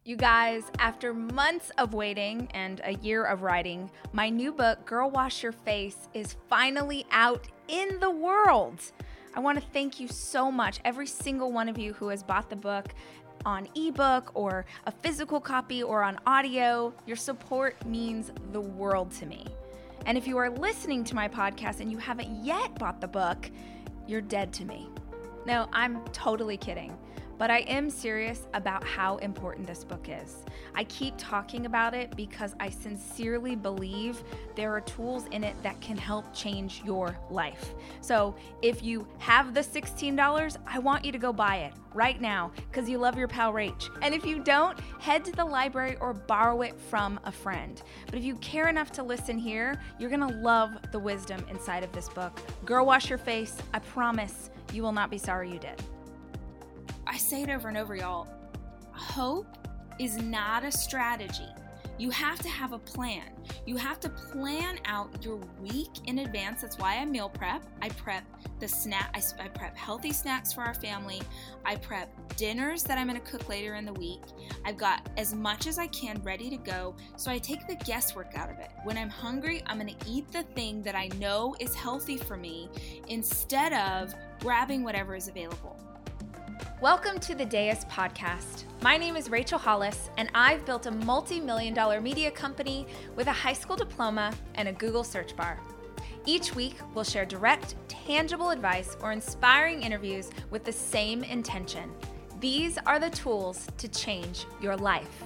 You guys, after months of waiting and a year of writing, my new book, Girl Wash Your Face, is finally out in the world. I want to thank you so much, every single one of you who has bought the book on ebook or a physical copy or on audio. Your support means the world to me. And if you are listening to my podcast and you haven't yet bought the book, you're dead to me. No, I'm totally kidding. But I am serious about how important this book is. I keep talking about it because I sincerely believe there are tools in it that can help change your life. So if you have the $16, I want you to go buy it right now because you love your pal Rach. And if you don't, head to the library or borrow it from a friend. But if you care enough to listen here, you're gonna love the wisdom inside of this book. Girl Wash Your Face. I promise you will not be sorry you did. I say it over and over, y'all. Hope is not a strategy. You have to have a plan. You have to plan out your week in advance. That's why I meal prep. I prep the snack. I prep healthy snacks for our family. I prep dinners that I'm going to cook later in the week. I've got as much as I can ready to go. So I take the guesswork out of it. When I'm hungry, I'm going to eat the thing that I know is healthy for me instead of grabbing whatever is available. Welcome to the Deus Podcast. My name is Rachel Hollis, and I've built a multi-million-dollar media company with a high school diploma and a Google search bar. Each week, we'll share direct, tangible advice or inspiring interviews with the same intention. These are the tools to change your life.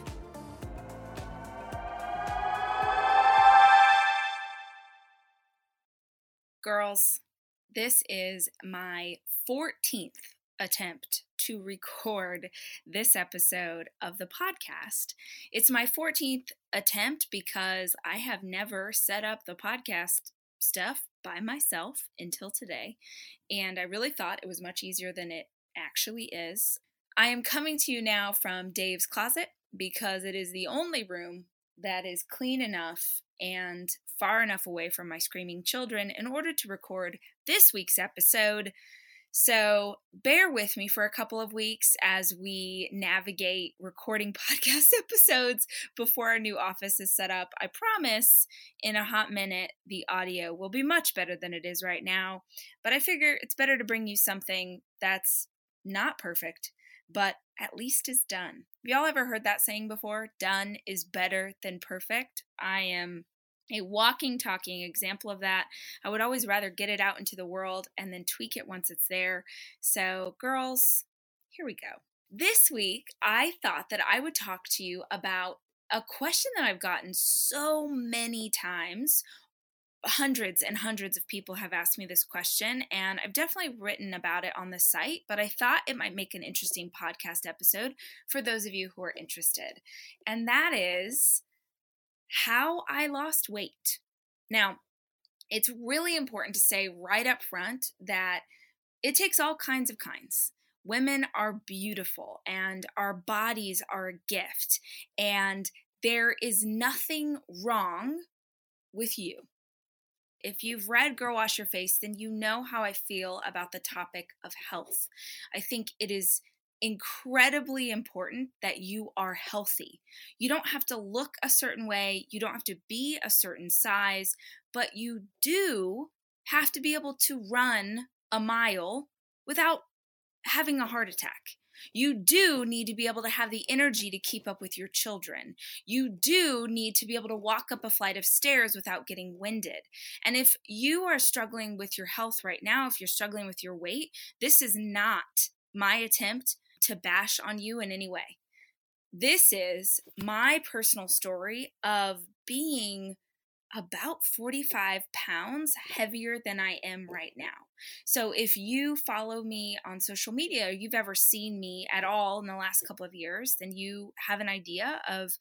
Girls, this is my 14th attempt to record this episode of the podcast. It's my 14th attempt because I have never set up the podcast stuff by myself until today, and I really thought it was much easier than it actually is. I am coming to you now from Dave's closet because it is the only room that is clean enough and far enough away from my screaming children in order to record this week's episode. So bear with me for a couple of weeks as we navigate recording podcast episodes before our new office is set up. I promise in a hot minute, the audio will be much better than it is right now. But I figure it's better to bring you something that's not perfect, but at least is done. Have y'all ever heard that saying before? Done is better than perfect. I am a walking, talking example of that. I would always rather get it out into the world and then tweak it once it's there. So, girls, here we go. This week, I thought that I would talk to you about a question that I've gotten so many times. Hundreds and hundreds of people have asked me this question, and I've definitely written about it on the site, but I thought it might make an interesting podcast episode for those of you who are interested. And that is how I lost weight. Now, it's really important to say right up front that it takes all kinds of kinds. Women are beautiful and our bodies are a gift, and there is nothing wrong with you. If you've read Girl Wash Your Face, then you know how I feel about the topic of health. I think it is incredibly important that you are healthy. You don't have to look a certain way, you don't have to be a certain size, but you do have to be able to run a mile without having a heart attack. You do need to be able to have the energy to keep up with your children. You do need to be able to walk up a flight of stairs without getting winded. And if you are struggling with your health right now, if you're struggling with your weight, this is not my attempt to bash on you in any way. This is my personal story of being about 45 pounds heavier than I am right now. So if you follow me on social media, or you've ever seen me at all in the last couple of years, then you have an idea of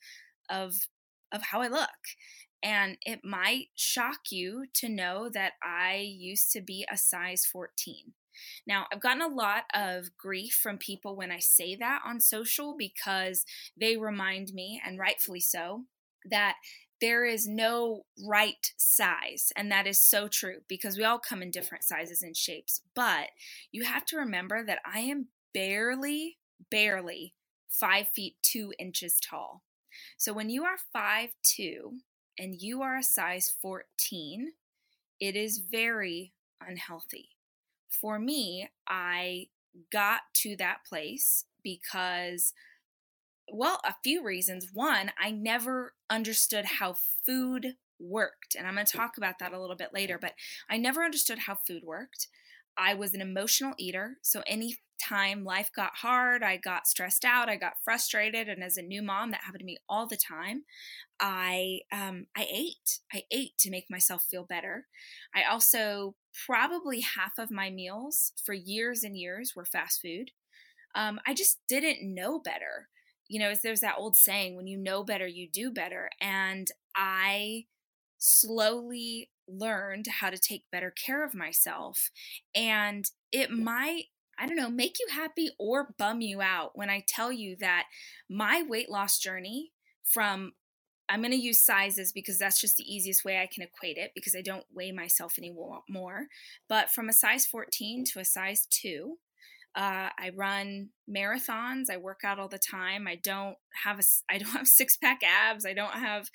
how I look. And it might shock you to know that I used to be a size 14. Now, I've gotten a lot of grief from people when I say that on social because they remind me, and rightfully so, that there is no right size. And that is so true because we all come in different sizes and shapes. But you have to remember that I am barely 5 feet 2 inches tall. So when you are 5'2" and you are a size 14, it is very unhealthy. For me, I got to that place because, well, a few reasons. One, I never understood how food worked. And I'm going to talk about that a little bit later, but I never understood how food worked. I was an emotional eater. So anytime life got hard, I got stressed out, I got frustrated. And as a new mom, that happened to me all the time. I ate. I ate to make myself feel better. I also, probably half of my meals for years and years were fast food. I just didn't know better. There's that old saying, when you know better, you do better. And I slowly learned how to take better care of myself. And it might, I don't know, make you happy or bum you out when I tell you that my weight loss journey from, I'm going to use sizes because that's just the easiest way I can equate it because I don't weigh myself anymore. But from a size 14 to a size 2, I run marathons. I work out all the time. I don't have 6-pack abs. I don't have,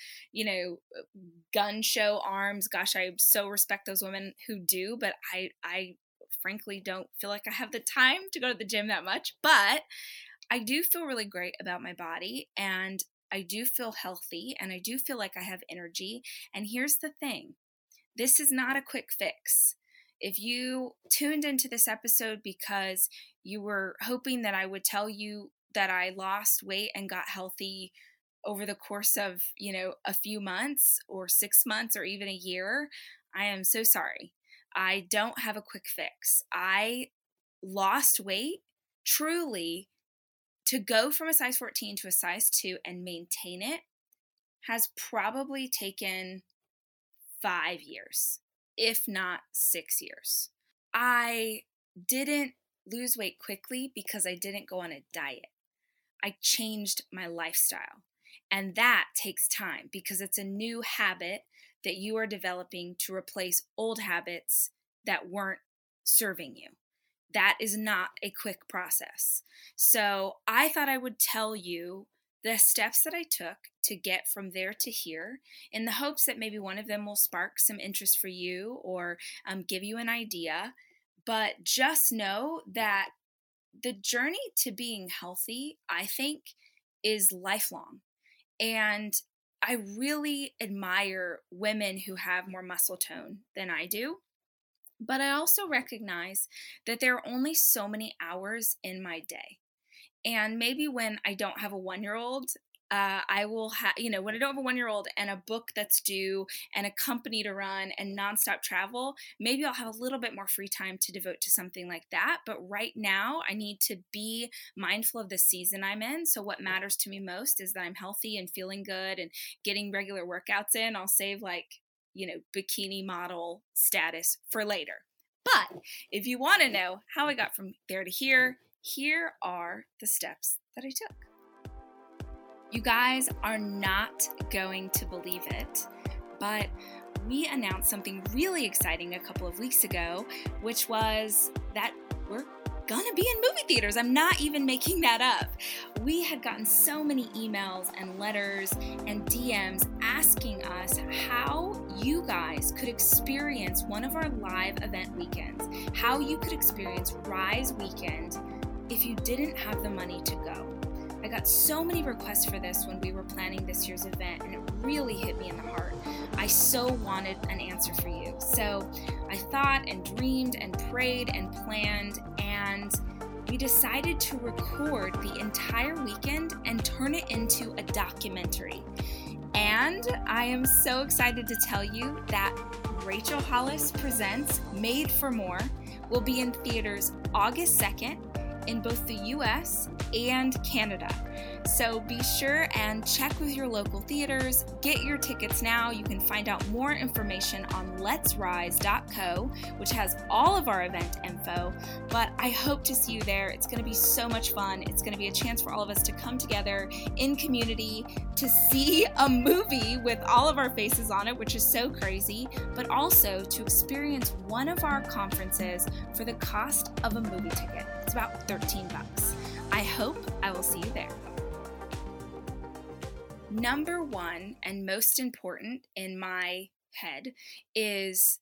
gun show arms. Gosh, I so respect those women who do, but I frankly don't feel like I have the time to go to the gym that much. But I do feel really great about my body, and I do feel healthy, and I do feel like I have energy. And here's the thing. This is not a quick fix. If you tuned into this episode because you were hoping that I would tell you that I lost weight and got healthy over the course of, a few months or 6 months or even a year, I am so sorry. I don't have a quick fix. I lost weight truly. To go from a size 14 to a size 2 and maintain it has probably taken 5 years, if not 6 years. I didn't lose weight quickly because I didn't go on a diet. I changed my lifestyle. And that takes time because it's a new habit that you are developing to replace old habits that weren't serving you. That is not a quick process. So I thought I would tell you the steps that I took to get from there to here in the hopes that maybe one of them will spark some interest for you or give you an idea. But just know that the journey to being healthy, I think, is lifelong. And I really admire women who have more muscle tone than I do. But I also recognize that there are only so many hours in my day. And maybe when I don't have a 1-year-old, I will have, when I don't have a 1-year-old and a book that's due and a company to run and nonstop travel, maybe I'll have a little bit more free time to devote to something like that. But right now I need to be mindful of the season I'm in. So what matters to me most is that I'm healthy and feeling good and getting regular workouts in. I'll save bikini model status for later. But if you want to know how I got from there to here are the steps that I took. You guys are not going to believe it, but we announced something really exciting a couple of weeks ago, which was that we're gonna be in movie theaters. I'm not even making that up. We had gotten so many emails and letters and DMs asking us how you guys could experience one of our live event weekends, how you could experience Rise Weekend if you didn't have the money to go. I got so many requests for this when we were planning this year's event, and it really hit me in the heart. I so wanted an answer for you. So I thought and dreamed and prayed and planned, and we decided to record the entire weekend and turn it into a documentary. And I am so excited to tell you that Rachel Hollis Presents Made for More will be in theaters August 2nd in both the US and Canada. So be sure and check with your local theaters. Get your tickets now. You can find out more information on letsrise.co, which has all of our event info. But I hope to see you there. It's going to be so much fun. It's going to be a chance for all of us to come together in community to see a movie with all of our faces on it, which is so crazy, but also to experience one of our conferences for the cost of a movie ticket. It's about $13. I hope I will see you there. Number one, and most important in my head, is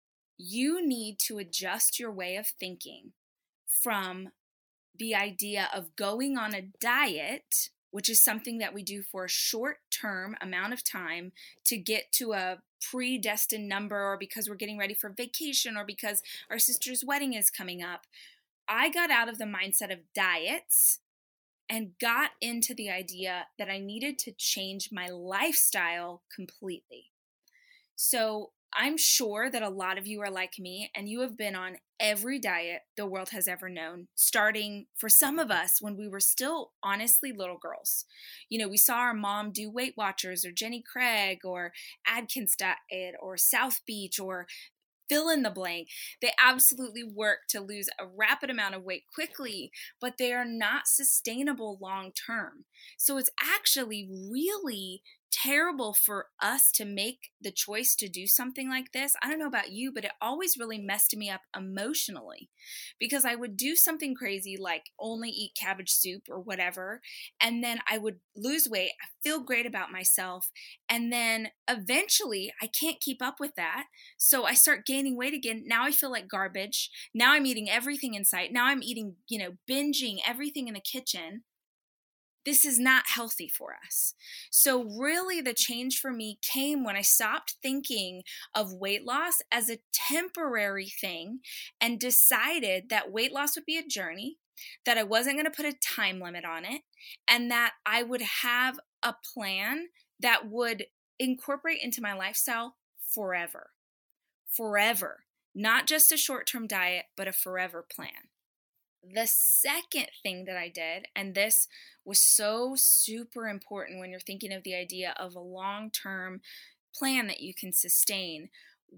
you need to adjust your way of thinking from the idea of going on a diet, which is something that we do for a short-term amount of time to get to a predestined number, or because we're getting ready for vacation, or because our sister's wedding is coming up. I got out of the mindset of diets and got into the idea that I needed to change my lifestyle completely. So I'm sure that a lot of you are like me, and you have been on every diet the world has ever known, starting for some of us when we were still honestly little girls. You know, we saw our mom do Weight Watchers or Jenny Craig or Atkins diet or South Beach or fill in the blank. They absolutely work to lose a rapid amount of weight quickly, but they are not sustainable long term. So it's actually really terrible for us to make the choice to do something like this. I don't know about you, but it always really messed me up emotionally, because I would do something crazy like only eat cabbage soup or whatever, and then I would lose weight. I feel great about myself, and then eventually I can't keep up with that. So I start gaining weight again. Now I feel like garbage. Now I'm eating everything in sight. Now I'm eating, binging everything in the kitchen. This is not healthy for us. So really the change for me came when I stopped thinking of weight loss as a temporary thing and decided that weight loss would be a journey, that I wasn't going to put a time limit on it, and that I would have a plan that would incorporate into my lifestyle forever. Forever. Not just a short-term diet, but a forever plan. The second thing that I did, and this was so super important when you're thinking of the idea of a long-term plan that you can sustain,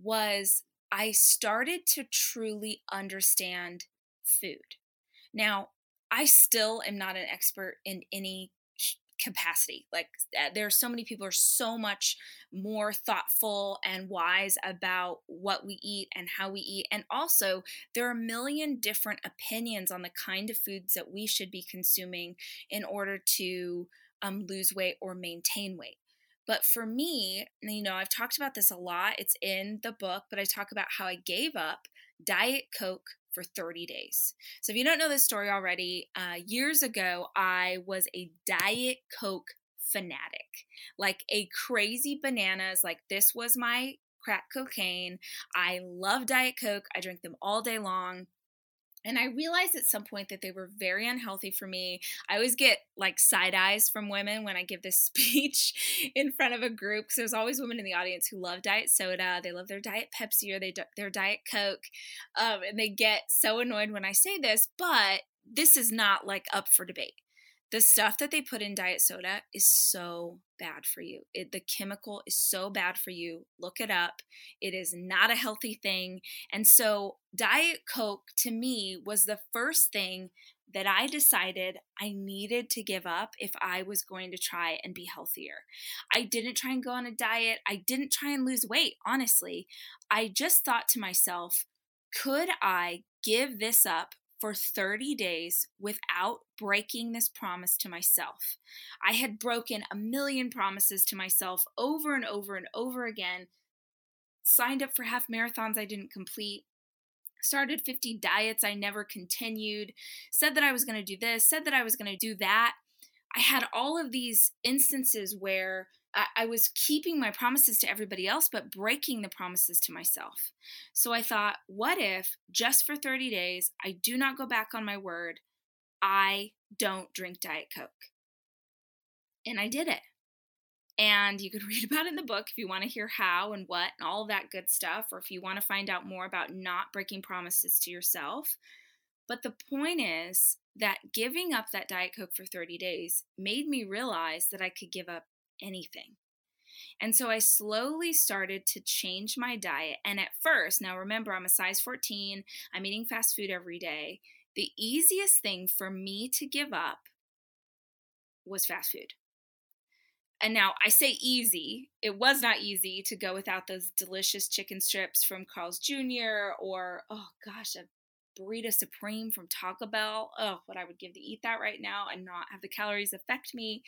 was I started to truly understand food. Now, I still am not an expert in any capacity. Like, there are so many people who are so much more thoughtful and wise about what we eat and how we eat. And also, there are a million different opinions on the kind of foods that we should be consuming in order to lose weight or maintain weight. But for me, I've talked about this a lot. It's in the book, but I talk about how I gave up Diet Coke for 30 days. So if you don't know this story already, years ago, I was a Diet Coke fanatic, like a crazy bananas. Like, this was my crack cocaine. I love Diet Coke. I drank them all day long. And I realized at some point that they were very unhealthy for me. I always get like side eyes from women when I give this speech in front of a group, because there's always women in the audience who love diet soda. They love their Diet Pepsi or their Diet Coke. And they get so annoyed when I say this, but this is not like up for debate. The stuff that they put in diet soda is so bad for you. The chemical is so bad for you. Look it up. It is not a healthy thing. And so Diet Coke to me was the first thing that I decided I needed to give up if I was going to try and be healthier. I didn't try and go on a diet. I didn't try and lose weight, honestly. I just thought to myself, could I give this up for 30 days without breaking this promise to myself? I had broken a million promises to myself over and over and over again, signed up for half marathons I didn't complete, started 50 diets I never continued, said that I was going to do this, said that I was going to do that. I had all of these instances where I was keeping my promises to everybody else, but breaking the promises to myself. So I thought, what if just for 30 days, I do not go back on my word, I don't drink Diet Coke? And I did it. And you could read about it in the book if you want to hear how and what and all of that good stuff, or if you want to find out more about not breaking promises to yourself. But the point is that giving up that Diet Coke for 30 days made me realize that I could give up anything. And so I slowly started to change my diet. And at first, now remember, I'm a size 14, I'm eating fast food every day. The easiest thing for me to give up was fast food. And now I say easy. It was not easy to go without those delicious chicken strips from Carl's Jr. or, oh gosh, a burrito supreme from Taco Bell. Oh, what I would give to eat that right now and not have the calories affect me.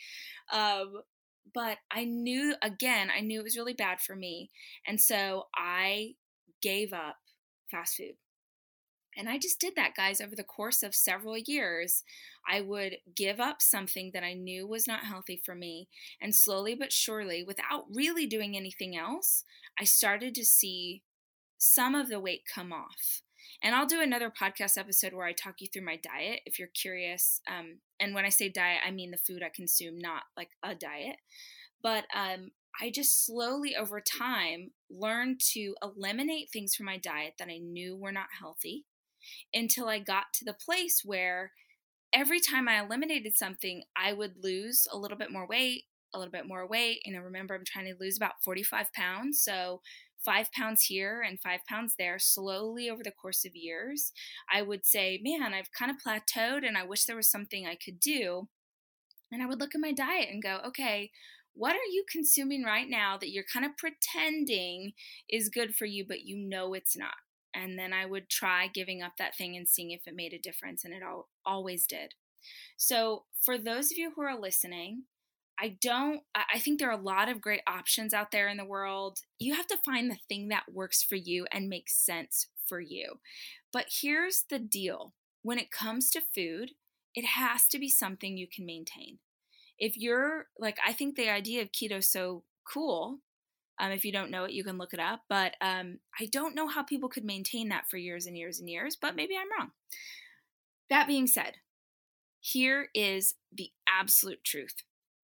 But I knew it was really bad for me. And so I gave up fast food. And I just did that, guys, over the course of several years. I would give up something that I knew was not healthy for me. And slowly but surely, without really doing anything else, I started to see some of the weight come off. And I'll do another podcast episode where I talk you through my diet if you're curious. And when I say diet, I mean the food I consume, not like a diet. But I just slowly over time learned to eliminate things from my diet that I knew were not healthy until I got to the place where every time I eliminated something, I would lose a little bit more weight, a little bit more weight. And I remember I'm trying to lose about 45 pounds. So 5 pounds here and 5 pounds there, slowly over the course of years. I would say, man, I've kind of plateaued and I wish there was something I could do. And I would look at my diet and go, okay, what are you consuming right now that you're kind of pretending is good for you, but you know it's not? And then I would try giving up that thing and seeing if it made a difference, and it always did. So for those of you who are listening, I think there are a lot of great options out there in the world. You have to find the thing that works for you and makes sense for you. But here's the deal. When it comes to food, it has to be something you can maintain. If you're like, I think the idea of keto is so cool. If you don't know it, you can look it up. But I don't know how people could maintain that for years and years and years, but maybe I'm wrong. That being said, here is the absolute truth.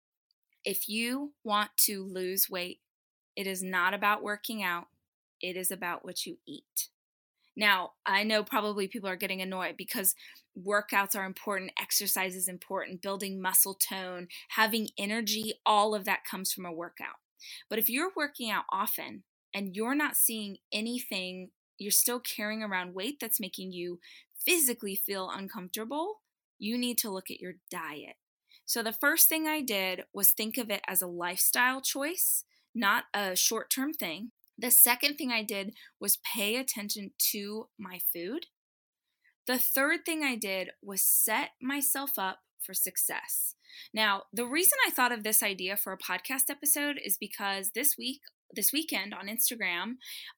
If you want to lose weight, it is not about working out. It is about what you eat. Now, I know probably people are getting annoyed because workouts are important, exercise is important, building muscle tone, having energy, all of that comes from a workout. But if you're working out often and you're not seeing anything, you're still carrying around weight that's making you physically feel uncomfortable, you need to look at your diet. So the first thing I did was think of it as a lifestyle choice, not a short-term thing. The second thing I did was pay attention to my food. The third thing I did was set myself up for success. Now, the reason I thought of this idea for a podcast episode is because this weekend on Instagram,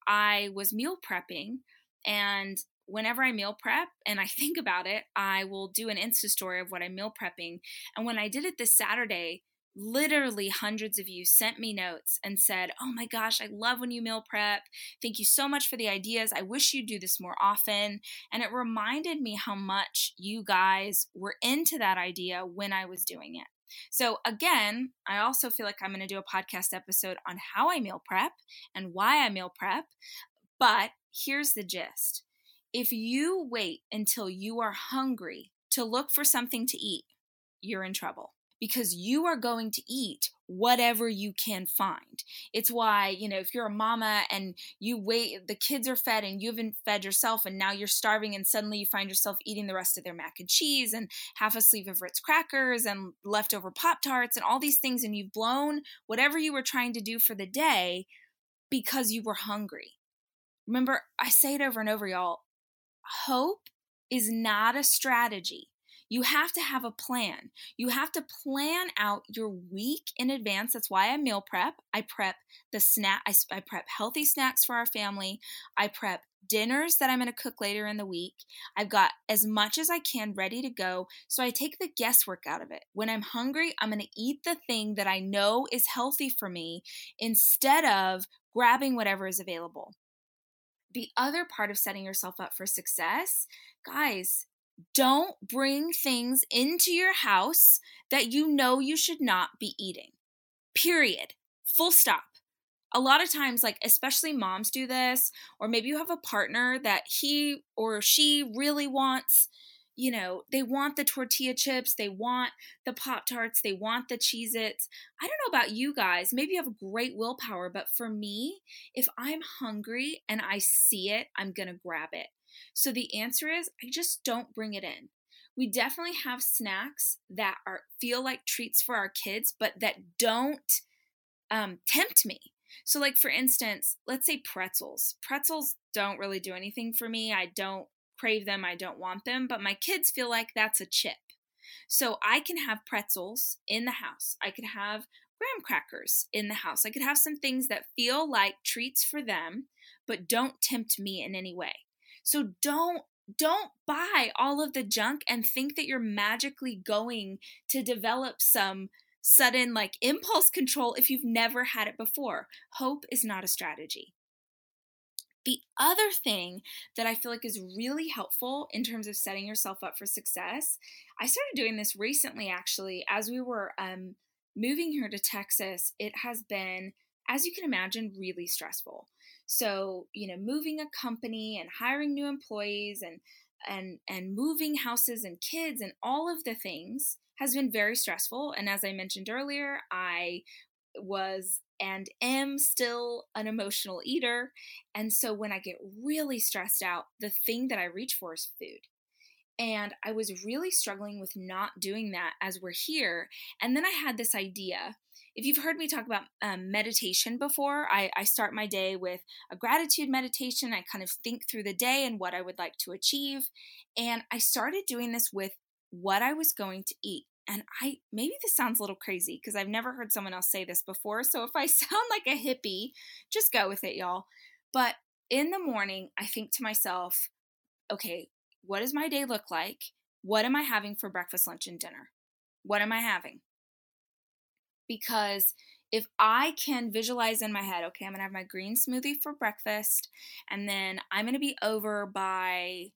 I was meal prepping, and whenever I meal prep and I think about it, I will do an Insta story of what I'm meal prepping. And when I did it this Saturday, literally hundreds of you sent me notes and said, oh my gosh, I love when you meal prep. Thank you so much for the ideas. I wish you'd do this more often. And it reminded me how much you guys were into that idea when I was doing it. So again, I also feel like I'm going to do a podcast episode on how I meal prep and why I meal prep. But here's the gist. If you wait until you are hungry to look for something to eat, you're in trouble. Because you are going to eat whatever you can find. It's why, if you're a mama and you wait, the kids are fed and you haven't fed yourself and now you're starving and suddenly you find yourself eating the rest of their mac and cheese and half a sleeve of Ritz crackers and leftover Pop-Tarts and all these things, and you've blown whatever you were trying to do for the day because you were hungry. Remember, I say it over and over, y'all, hope is not a strategy. You have to have a plan. You have to plan out your week in advance. That's why I meal prep. I prep the snack. I prep healthy snacks for our family. I prep dinners that I'm going to cook later in the week. I've got as much as I can ready to go. So I take the guesswork out of it. When I'm hungry, I'm going to eat the thing that I know is healthy for me instead of grabbing whatever is available. The other part of setting yourself up for success, guys, don't bring things into your house that you know you should not be eating. Period. Full stop. A lot of times, especially moms do this, or maybe you have a partner that he or she really wants, they want the tortilla chips, they want the Pop-Tarts, they want the Cheez-Its. I don't know about you guys, maybe you have great willpower, but for me, if I'm hungry and I see it, I'm going to grab it. So the answer is, I just don't bring it in. We definitely have snacks that feel like treats for our kids, but that don't tempt me. So for instance, let's say pretzels. Pretzels don't really do anything for me. I don't crave them, I don't want them, but my kids feel like that's a chip. So I can have pretzels in the house. I could have graham crackers in the house. I could have some things that feel like treats for them, but don't tempt me in any way. So don't buy all of the junk and think that you're magically going to develop some sudden like impulse control if you've never had it before. Hope is not a strategy. The other thing that I feel like is really helpful in terms of setting yourself up for success, I started doing this recently actually. As we were moving here to Texas, it has been, as you can imagine, really stressful. So, moving a company and hiring new employees and moving houses and kids and all of the things has been very stressful. And as I mentioned earlier, I was and am still an emotional eater. And so when I get really stressed out, the thing that I reach for is food. And I was really struggling with not doing that as we're here. And then I had this idea. If you've heard me talk about meditation before, I start my day with a gratitude meditation. I kind of think through the day and what I would like to achieve. And I started doing this with what I was going to eat. And maybe this sounds a little crazy because I've never heard someone else say this before. So if I sound like a hippie, just go with it, y'all. But in the morning, I think to myself, okay, what does my day look like? What am I having for breakfast, lunch, and dinner? What am I having? Because if I can visualize in my head, okay, I'm going to have my green smoothie for breakfast, and then I'm going to be over by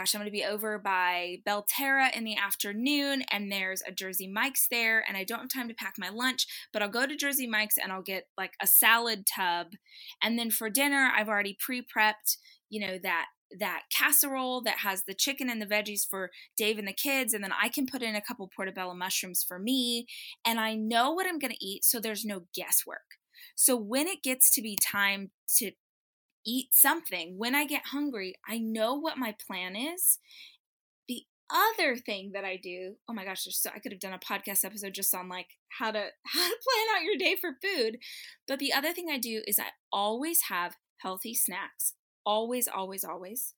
Belterra in the afternoon, and there's a Jersey Mike's there, and I don't have time to pack my lunch, but I'll go to Jersey Mike's and I'll get like a salad tub. And then for dinner, I've already pre-prepped, that casserole that has the chicken and the veggies for Dave and the kids, and then I can put in a couple portobello mushrooms for me, and I know what I'm going to eat, so there's no guesswork. So when it gets to be time to eat something, when I get hungry, I know what my plan is. The other thing that I do, oh my gosh, I could have done a podcast episode just on like how to plan out your day for food. But the other thing I do is I always have healthy snacks. Always, always, always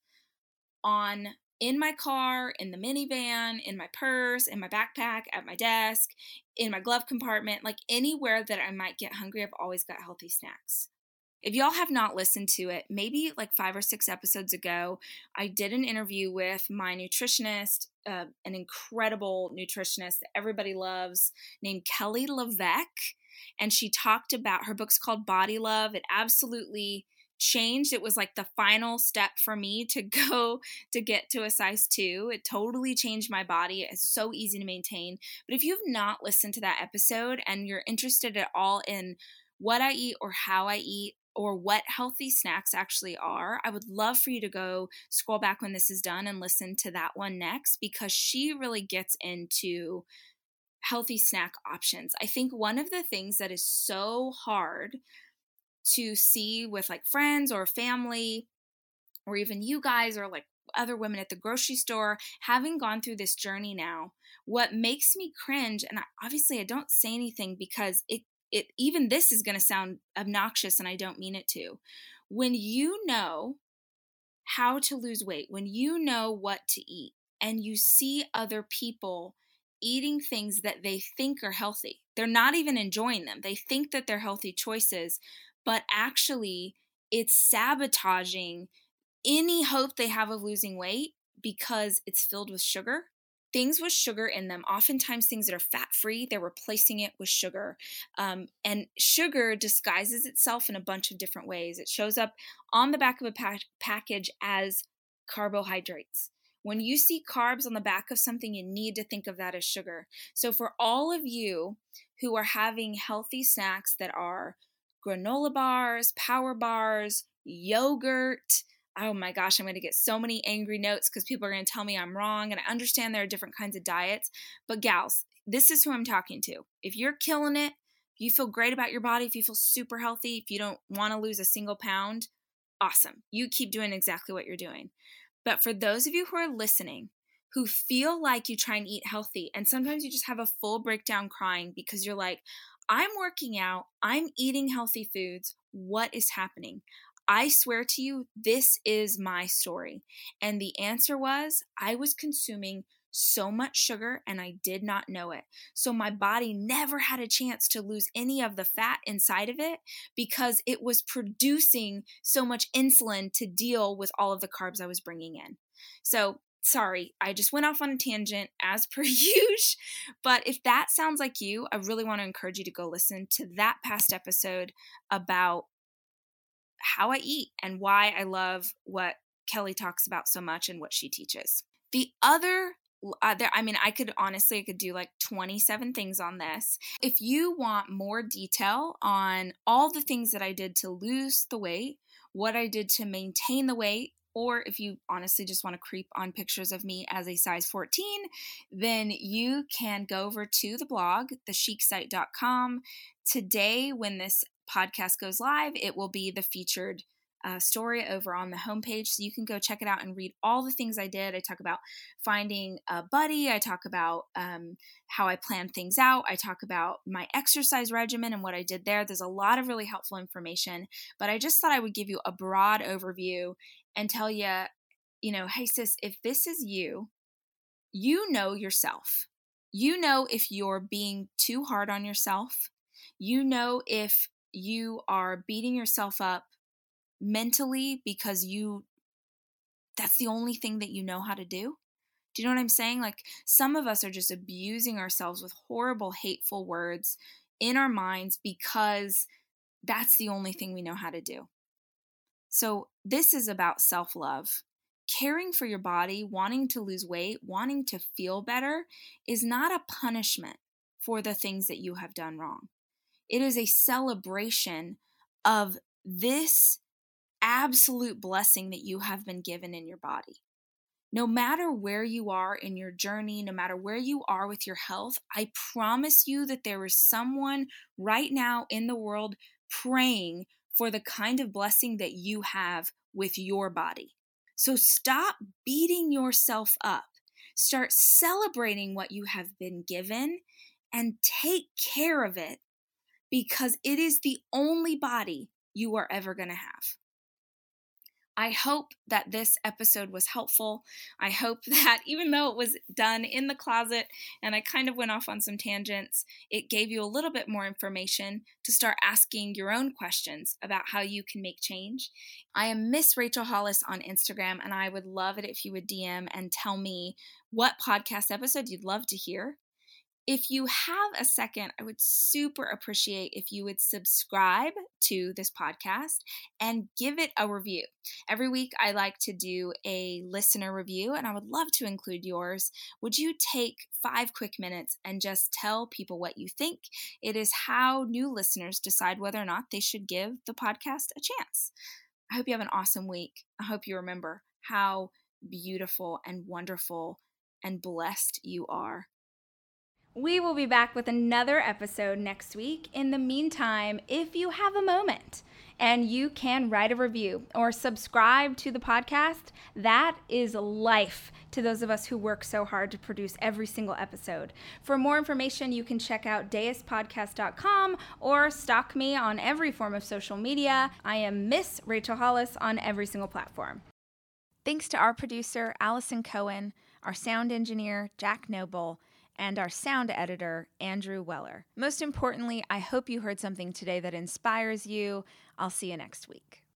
in my car, in the minivan, in my purse, in my backpack, at my desk, in my glove compartment, like anywhere that I might get hungry, I've always got healthy snacks. If y'all have not listened to it, maybe like 5 or 6 episodes ago, I did an interview with my nutritionist, an incredible nutritionist that everybody loves, named Kelly LeVeque. And she talked about, her book's called Body Love. It absolutely changed. It was like the final step for me to get to a size 2. It totally changed my body. It's so easy to maintain. But if you've not listened to that episode and you're interested at all in what I eat or how I eat, or what healthy snacks actually are, I would love for you to go scroll back when this is done and listen to that one next, because she really gets into healthy snack options. I think one of the things that is so hard to see with like friends or family, or even you guys or like other women at the grocery store, having gone through this journey now, what makes me cringe, and obviously I don't say anything because even this is going to sound obnoxious and I don't mean it to. When you know how to lose weight, when you know what to eat, and you see other people eating things that they think are healthy, they're not even enjoying them. They think that they're healthy choices, but actually it's sabotaging any hope they have of losing weight because it's filled with sugar. Things with sugar in them, oftentimes things that are fat-free, they're replacing it with sugar. And sugar disguises itself in a bunch of different ways. It shows up on the back of a package as carbohydrates. When you see carbs on the back of something, you need to think of that as sugar. So for all of you who are having healthy snacks that are granola bars, power bars, yogurt, oh my gosh, I'm going to get so many angry notes because people are going to tell me I'm wrong. And I understand there are different kinds of diets. But gals, this is who I'm talking to. If you're killing it, if you feel great about your body, if you feel super healthy, if you don't want to lose a single pound, awesome. You keep doing exactly what you're doing. But for those of you who are listening, who feel like you try and eat healthy, and sometimes you just have a full breakdown crying because you're like, I'm working out, I'm eating healthy foods, what is happening? I swear to you, this is my story. And the answer was I was consuming so much sugar and I did not know it. So my body never had a chance to lose any of the fat inside of it because it was producing so much insulin to deal with all of the carbs I was bringing in. So sorry, I just went off on a tangent as per usual. But if that sounds like you, I really want to encourage you to go listen to that past episode about how I eat and why I love what Kelly talks about so much and what she teaches. The other I could do like 27 things on this. If you want more detail on all the things that I did to lose the weight, what I did to maintain the weight, or if you honestly just want to creep on pictures of me as a size 14, then you can go over to the blog, thechicSite.com. Today, when this podcast goes live, it will be the featured story over on the homepage. So you can go check it out and read all the things I did. I talk about finding a buddy. I talk about how I planned things out. I talk about my exercise regimen and what I did there. There's a lot of really helpful information, but I just thought I would give you a broad overview and tell you, hey sis, if this is you, you know yourself. You know if you're being too hard on yourself. You know if you are beating yourself up mentally because that's the only thing that you know how to do. Do you know what I'm saying? Like some of us are just abusing ourselves with horrible, hateful words in our minds because that's the only thing we know how to do. So this is about self-love. Caring for your body, wanting to lose weight, wanting to feel better is not a punishment for the things that you have done wrong. It is a celebration of this absolute blessing that you have been given in your body. No matter where you are in your journey, no matter where you are with your health, I promise you that there is someone right now in the world praying for the kind of blessing that you have with your body. So stop beating yourself up. Start celebrating what you have been given and take care of it because it is the only body you are ever going to have. I hope that this episode was helpful. I hope that even though it was done in the closet and I kind of went off on some tangents, it gave you a little bit more information to start asking your own questions about how you can make change. I am Miss Rachel Hollis on Instagram, and I would love it if you would DM and tell me what podcast episode you'd love to hear. If you have a second, I would super appreciate if you would subscribe to this podcast and give it a review. Every week, I like to do a listener review, and I would love to include yours. Would you take 5 quick minutes and just tell people what you think? It is how new listeners decide whether or not they should give the podcast a chance. I hope you have an awesome week. I hope you remember how beautiful and wonderful and blessed you are. We will be back with another episode next week. In the meantime, if you have a moment and you can write a review or subscribe to the podcast, that is life to those of us who work so hard to produce every single episode. For more information, you can check out deuspodcast.com or stalk me on every form of social media. I am Miss Rachel Hollis on every single platform. Thanks to our producer, Allison Cohen, our sound engineer, Jack Noble, and our sound editor, Andrew Weller. Most importantly, I hope you heard something today that inspires you. I'll see you next week.